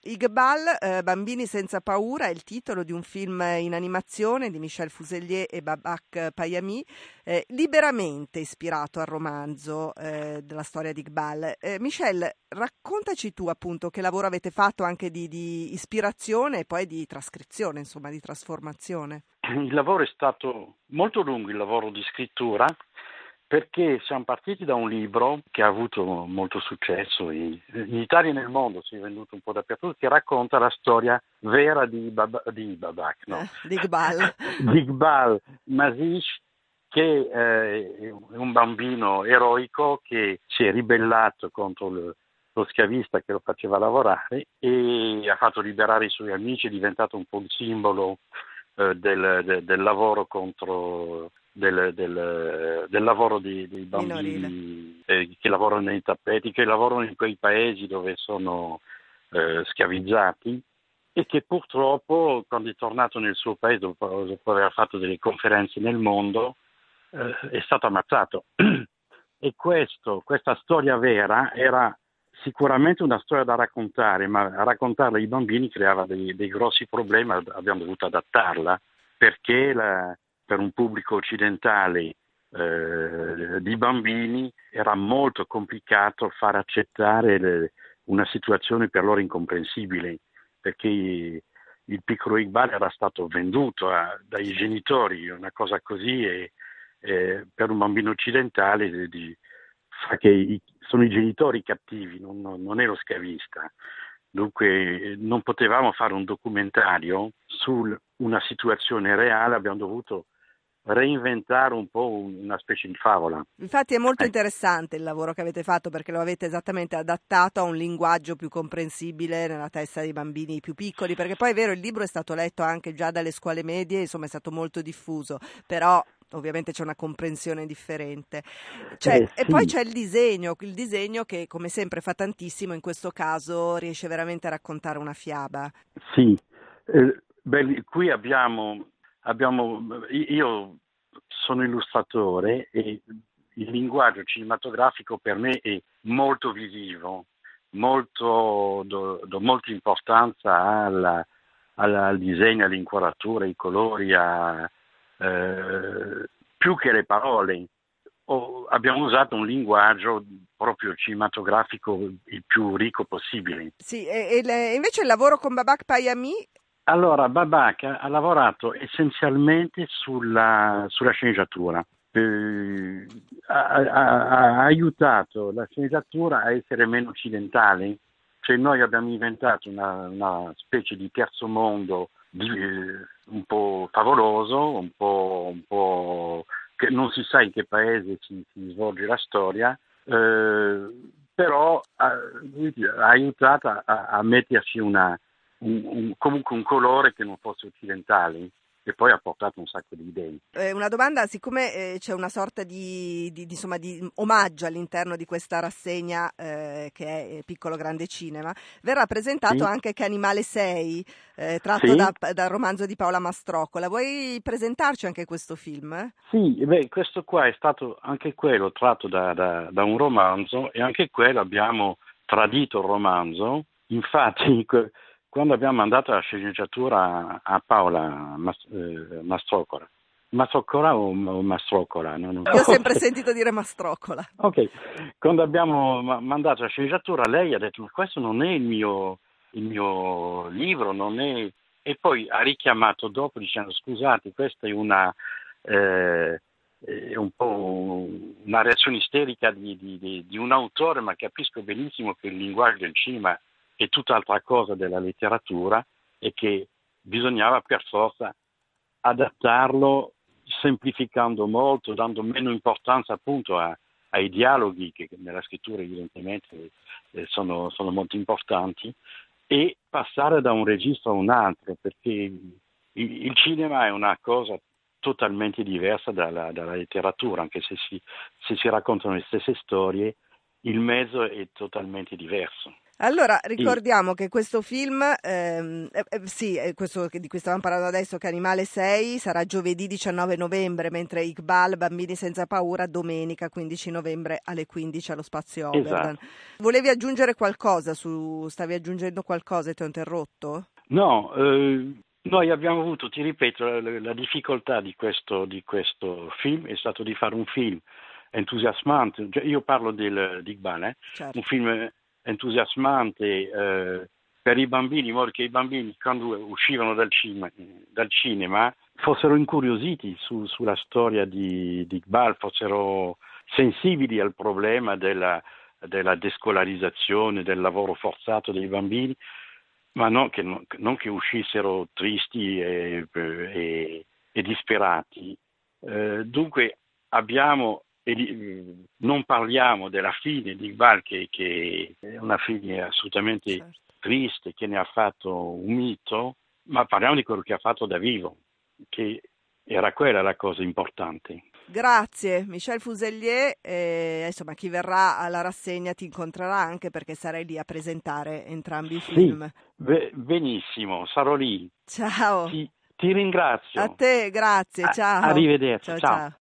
Iqbal, Bambini senza paura, è il titolo di un film in animazione di Michel Fuselier e Babak Payami, liberamente ispirato al romanzo della storia di Iqbal. Michel, raccontaci tu appunto che lavoro avete fatto anche di ispirazione e poi di trascrizione, insomma, di trasformazione. Il lavoro è stato molto lungo, il lavoro di scrittura, perché siamo partiti da un libro che ha avuto molto successo in Italia e nel mondo, si è venduto un po' dappertutto, che racconta la storia vera di Babak, no? Di Iqbal. Di Iqbal Masish, che è un bambino eroico che si è ribellato contro lo schiavista che lo faceva lavorare e ha fatto liberare i suoi amici, è diventato un po' il simbolo del lavoro contro del lavoro dei Minorile. bambini che lavorano nei tappeti, che lavorano in quei paesi dove sono schiavizzati e che purtroppo quando è tornato nel suo paese dopo aver fatto delle conferenze nel mondo è stato ammazzato. E questa storia vera era sicuramente una storia da raccontare, ma raccontarla ai bambini creava dei grossi problemi, abbiamo dovuto adattarla perché per un pubblico occidentale di bambini era molto complicato far accettare una situazione per loro incomprensibile, perché il piccolo Iqbal era stato venduto dai genitori, una cosa così, e per un bambino occidentale fa che sono i genitori cattivi, non è lo schiavista. Dunque non potevamo fare un documentario su una situazione reale, abbiamo dovuto reinventare un po' una specie di favola. Infatti è molto interessante il lavoro che avete fatto perché lo avete esattamente adattato a un linguaggio più comprensibile nella testa dei bambini più piccoli, perché poi è vero, il libro è stato letto anche già dalle scuole medie, insomma è stato molto diffuso, però ovviamente c'è una comprensione differente. E poi Sì, c'è il disegno che come sempre fa tantissimo, in questo caso riesce veramente a raccontare una fiaba. sì. Qui io sono illustratore e il linguaggio cinematografico per me è molto visivo, do molta importanza al disegno, all'inquadratura, ai colori, più che le parole. Abbiamo usato un linguaggio proprio cinematografico il più ricco possibile. Sì, invece il lavoro con Babak Payami. Allora, Babak ha lavorato essenzialmente sulla sceneggiatura. Ha aiutato la sceneggiatura a essere meno occidentale, cioè noi abbiamo inventato una specie di terzo mondo un po' favoloso, un po' che non si sa in che paese si svolge la storia, però ha aiutato a metterci comunque un colore che non fosse occidentale e poi ha portato un sacco di idee. Una domanda, siccome c'è una sorta insomma, di omaggio all'interno di questa rassegna che è Piccolo Grande Cinema, verrà presentato Sì, anche Che animale sei, tratto sì, dal romanzo di Paola Mastroccola. Vuoi presentarci anche questo film? sì, beh, questo qua è stato anche quello tratto da un romanzo e anche quello abbiamo tradito il romanzo. Infatti, quando abbiamo mandato la sceneggiatura a Paola Mastroccola, Mastroccola o Mastroccola? Non Io ho so. sempre sentito dire Mastroccola. Ok, quando abbiamo mandato la sceneggiatura, lei ha detto: ma questo non è il mio libro, non è. E poi ha richiamato dopo dicendo: scusate, questa è un po' una reazione isterica di un autore, ma capisco benissimo che il linguaggio del cinema è tutt'altra cosa della letteratura e che bisognava per forza adattarlo semplificando molto, dando meno importanza appunto ai dialoghi che nella scrittura evidentemente sono molto importanti, e passare da un registro a un altro, perché il cinema è una cosa totalmente diversa dalla letteratura, anche se si raccontano le stesse storie, il mezzo è totalmente diverso. Allora, Sì, ricordiamo che questo film, sì, questo di cui stavamo parlando adesso, che Animale 6, sarà giovedì 19 novembre, mentre Iqbal, Bambini senza paura, domenica 15 novembre alle 15 allo Spazio Oberdan. esatto. Volevi aggiungere qualcosa stavi aggiungendo qualcosa e ti ho interrotto? No, noi abbiamo avuto, ti ripeto, la difficoltà di questo film è stato di fare un film entusiasmante. Cioè, io parlo di Iqbal, un Certo. film entusiasmante per i bambini, in modo che i bambini, quando uscivano dal cinema, fossero incuriositi sulla storia di Iqbal, fossero sensibili al problema della descolarizzazione, del lavoro forzato dei bambini, ma non che uscissero tristi e disperati. Dunque non parliamo della fine di Iqbal, che è una fine assolutamente Certo. triste, che ne ha fatto un mito, ma parliamo di quello che ha fatto da vivo, che era quella la cosa importante. Grazie, Michel Fuselier. Insomma, chi verrà alla rassegna ti incontrerà anche perché sarai lì a presentare entrambi i Sì, film. benissimo, sarò lì. Ciao, Ti a ringrazio. te, grazie, ciao. Arrivederci, Ciao ciao. ciao.